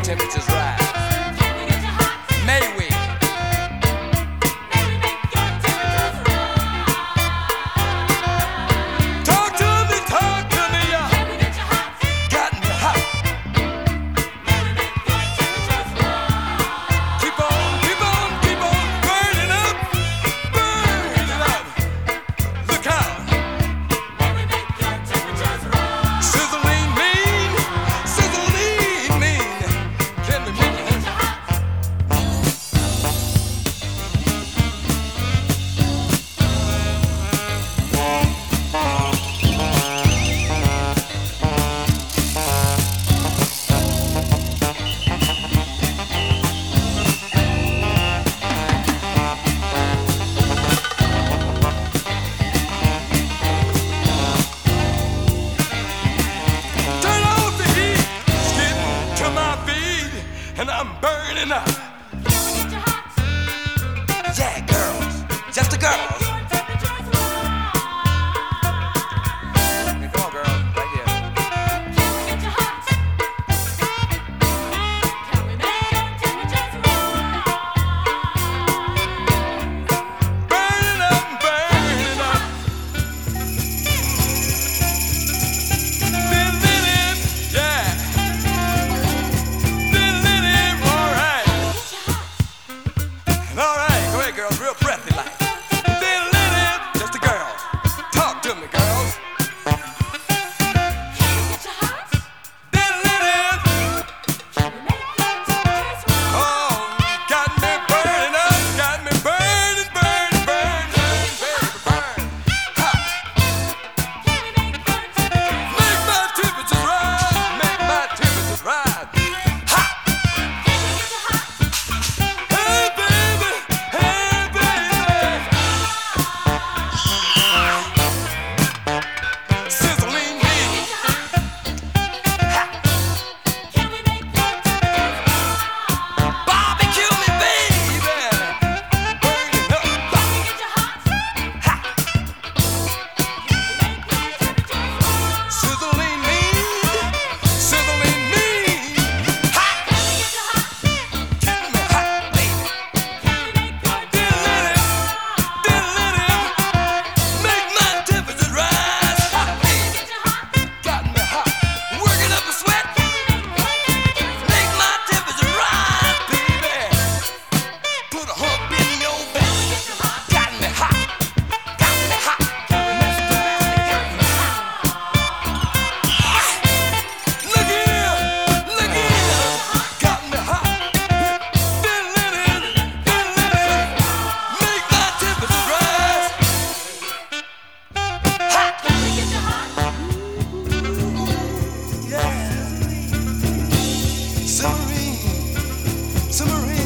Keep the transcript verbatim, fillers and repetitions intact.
temperatures rise? May we? Talk to me, talk to me, yeah. Got me hot. Keep on, keep on, keep on burning up, burning up. Look out. Sizzling mean, sizzling mean. Can we make it? Turn off the heat, it's getting to my feet, and I'm burning up. Yeah, girls, just the girls. Hey, come on, girls, right here. Burning up, burning up. Diddle-diddle, yeah. Diddle-diddle, all right. All right, go ahead, girls, real breathy like. Diddle-diddle, just the girls. Talk to me, girls. Diddle-diddle. Oh, got me burning up, got me burning, burning, burning, burning, baby, burn. Hot. Make my temperatures rise, make my temperatures rise. Hot. Hey, baby, hey, baby. Sizzling me. Barbecue me, baby. Burning up. Sizzling me, sizzling me. Hot. Get me hot, baby. Diddle-diddle, diddle-diddle. Make my temperatures rise. Hot, baby. Got me hot. Working up a sweat. Make my temperature rise, baby. Put a hump in your back. Got me hot. Got me hot. Look here, look here. Got me hot. Diddle-diddle, diddle-diddle. Make my temperature rise. Hot. Yeah. Submarine, submarine.